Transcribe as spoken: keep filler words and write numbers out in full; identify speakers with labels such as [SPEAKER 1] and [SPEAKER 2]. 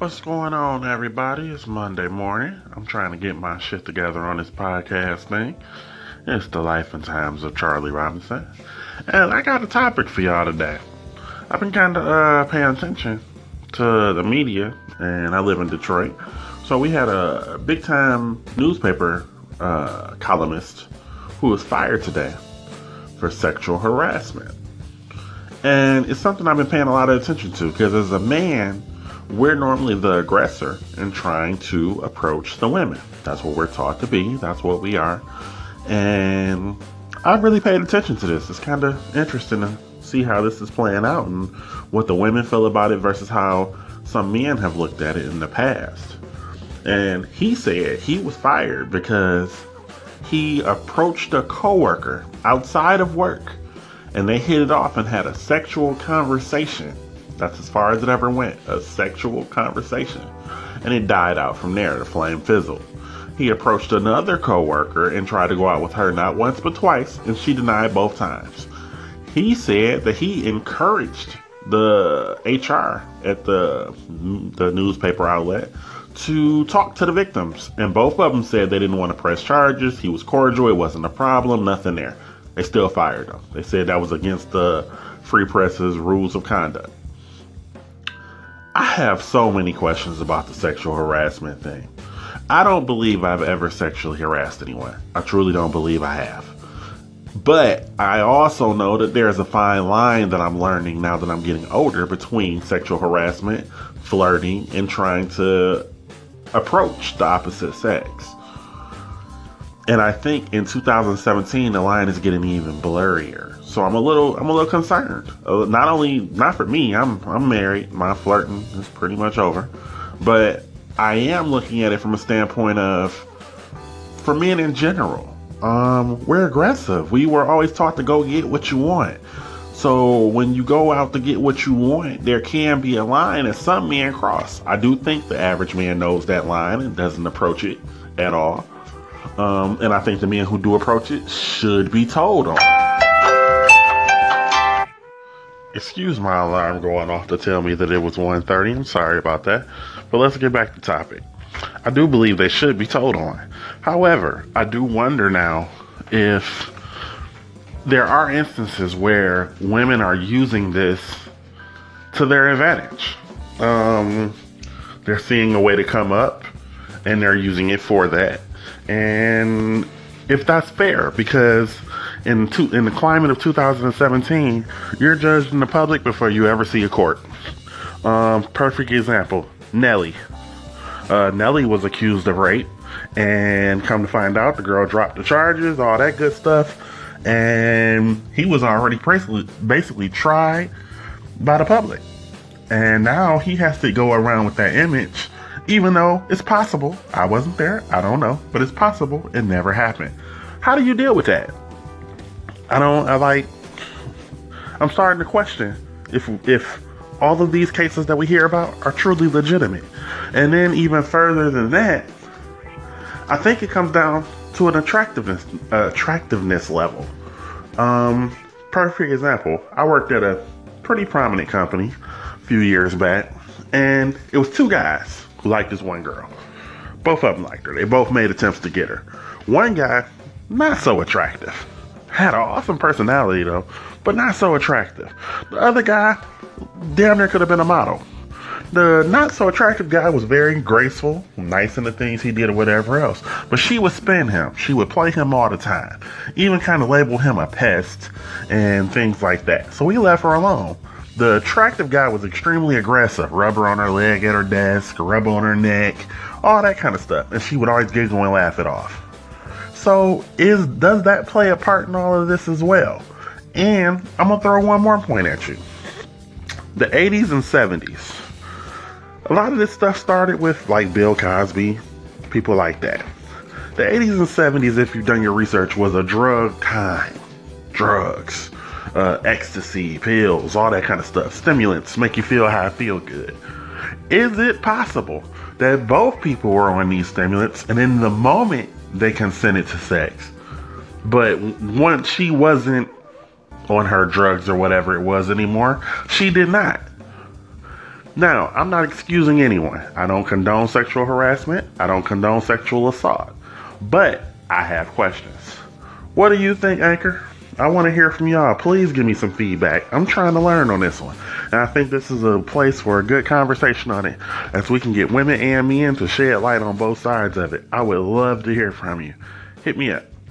[SPEAKER 1] What's going on, everybody? It's Monday morning. I'm trying to get my shit together on this podcast thing. It's the life and times of Charlie Robinson. And I got a topic for y'all today. I've been kind of uh, paying attention to the media, and I live in Detroit. So we had a big time newspaper uh, columnist who was fired today for sexual harassment. And it's something I've been paying a lot of attention to because as a man, we're normally the aggressor in trying to approach the women. That's what we're taught to be. That's what we are. And I've really paid attention to this. It's kind of interesting to see how this is playing out and what the women feel about it versus how some men have looked at it in the past. And he said he was fired because he approached a coworker outside of work and they hit it off and had a sexual conversation. That's as far as it ever went, a sexual conversation. And it died out from there, the flame fizzled. He approached another coworker and tried to go out with her not once but twice, and she denied both times. He said that he encouraged the H R at the, the newspaper outlet to talk to the victims. And both of them said they didn't want to press charges. He was cordial. It wasn't a problem. Nothing there. They still fired him. They said that was against the Free Press's rules of conduct. I have so many questions about the sexual harassment thing. I don't believe I've ever sexually harassed anyone. I truly don't believe I have. But I also know that there's a fine line that I'm learning now that I'm getting older between sexual harassment, flirting, and trying to approach the opposite sex. And I think in two thousand seventeen, the line is getting even blurrier. So I'm a little, I'm a little concerned. Uh, not only, not for me. I'm, I'm married. My flirting is pretty much over. But I am looking at it from a standpoint of, for men in general, um, we're aggressive. We were always taught to go get what you want. So when you go out to get what you want, there can be a line that some men cross. I do think the average man knows that line and doesn't approach it at all. Um, and I think the men who do approach it should be told on. Excuse my alarm going off to tell me that it was one thirty. I'm sorry about that. But let's get back to topic. I do believe they should be told on. However, I do wonder now if there are instances where women are using this to their advantage. Um, they're seeing a way to come up and they're using it for that. And if that's fair, because in two, in the climate of two thousand seventeen, you're judged in the public before you ever see a court. Um, perfect example, Nelly. Uh, Nelly was accused of rape, and come to find out, the girl dropped the charges, all that good stuff, and he was already basically, basically tried by the public. And now he has to go around with that image. Even though it's possible, I wasn't there, I don't know, but it's possible it never happened. How do you deal with that? I don't, I like, I'm starting to question if, if all of these cases that we hear about are truly legitimate. And then even further than that, I think it comes down to an attractiveness, uh, attractiveness level. Um, perfect example, I worked at a pretty prominent company a few years back, and it was two guys who liked this one girl. Both of them liked her. They both made attempts to get her. One guy, not so attractive. Had an awesome personality though, but not so attractive. The other guy, damn near could have been a model. The not so attractive guy was very graceful, nice in the things he did or whatever else. But she would spin him. She would play him all the time. Even kind of label him a pest and things like that. So we left her alone. The attractive guy was extremely aggressive. Rub her on her leg at her desk, rub on her neck, all that kind of stuff. And she would always giggle and laugh it off. So is does that play a part in all of this as well? And I'm going to throw one more point at you. The eighties and seventies. A lot of this stuff started with like Bill Cosby, people like that. The eighties and seventies, if you've done your research, was a drug time. Drugs. Uh, ecstasy, pills, all that kind of stuff. Stimulants make you feel high, feel good. Is it possible that both people were on these stimulants and in the moment they consented to sex, but once she wasn't on her drugs or whatever it was anymore, she did not? Now, I'm not excusing anyone. I don't condone sexual harassment. I don't condone sexual assault. But I have questions. What do you think, Anchor? I want to hear from y'all. Please give me some feedback. I'm trying to learn on this one. And I think this is a place for a good conversation on it, as we can get women and men to shed light on both sides of it. I would love to hear from you. Hit me up.